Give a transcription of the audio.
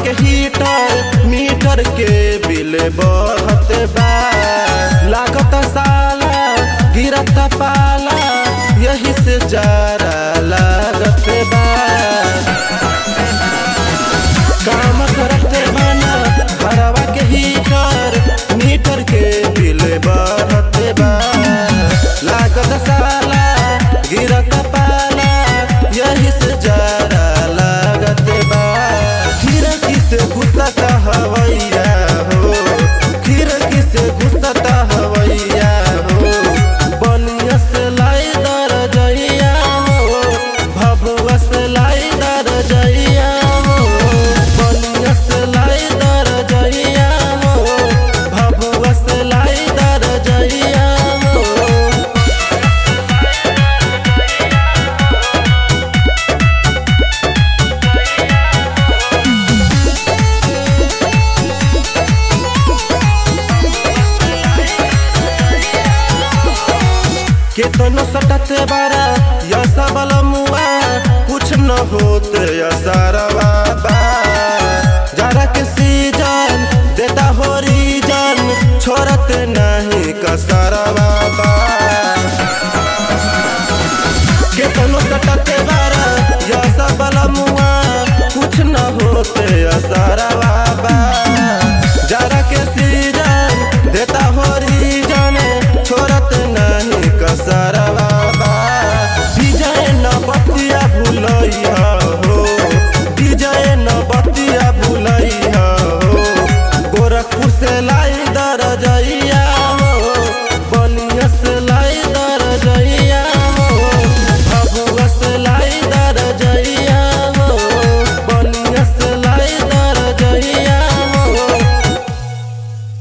के heater meter के bill बढ़त बा। लागत साला गिरत पाला यही से जारा लागत बा। काम करत बना घरवा के हीटर मीटर के बिल बढ़त बा। लागत साला गिरत पाला यही से जारा लागत बा। खिड़की से घुसत हवैया हो, खिड़की से घुसत हवैया हो। बनिया से लाई दर जइया हो, भभुआ से लाई दर जइया हो। बनिया से लाई दर जइया हो, भभुआ से लाई दर जइया हो। केतनो सटते बारा या सबल मुआ कुछ न होते या सारवा।